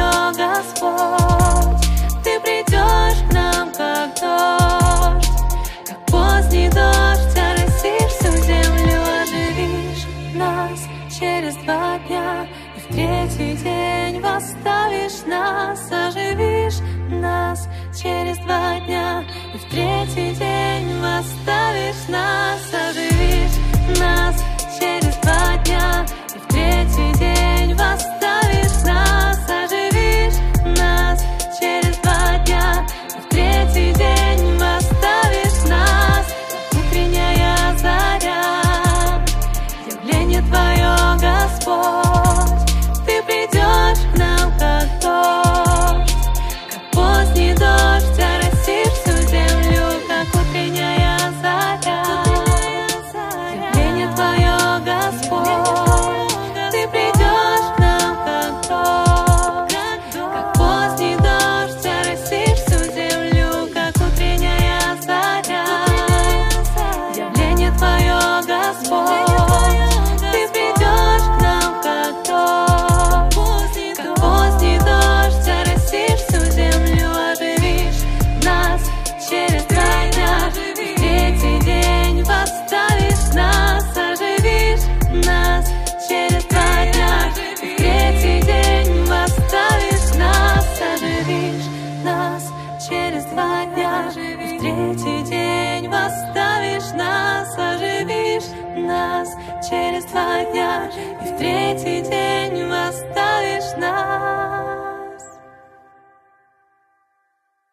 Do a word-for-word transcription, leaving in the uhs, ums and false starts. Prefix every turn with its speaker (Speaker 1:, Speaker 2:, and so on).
Speaker 1: Твое, Господь. Ты придешь к нам, как дождь, как поздний дождь, оросишь всю землю, оживишь нас через два дня, и в третий день восставишь нас, оживишь нас через два дня, и в третий день восставишь нас, оживишь нас через два дня, и в третий день восставишь нас, оживишь нас через два дня, и в третий день восставишь нас, как утренняя заря, явление Твое, Господь. Ты придешь к нам, как дождь, как поздний дождь, оросишь всю землю, как утренняя заря, явление Твое, Господь. Ты придешь к нам, как дождь, как поздний дождь, оросишь всю землю, как утренняя заря, явление Твое, Господь. Ты придешь к нам, как дождь, как поздний дождь, оросишь всю землю, оживишь нас через два дня, и в третий день восставишь нас, оживишь нас через два дня, и в третий день восставишь нас, оживишь нас через два дня, и в третий день восставишь нас, оживишь нас через два дня, и в третий день восставишь нас.